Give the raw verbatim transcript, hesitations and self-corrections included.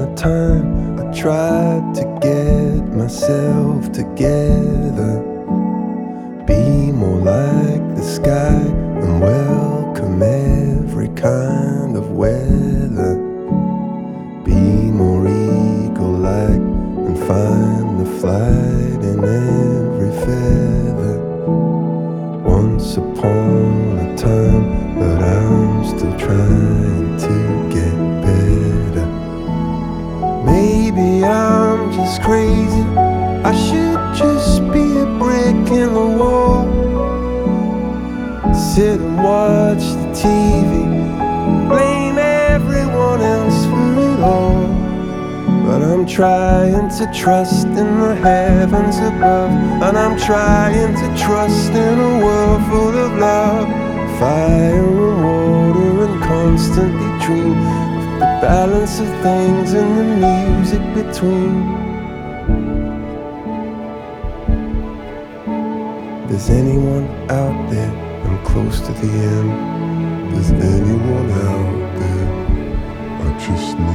the time I tried to get myself together, be more like the sky and welcome every kind of weather, be more eagle-like and find the flight in every feather. Once upon a time, but I'm still trying to get better. Maybe I'm just crazy, I should just be a brick in the wall, sit and watch the T V, blame everyone else for it all. But I'm trying to trust in the heavens above, and I'm trying to trust in a world full of love, fire and water, and constantly dream of the balance of things and the music between. There's anyone out there? I'm close to the end. There's anyone out there? I just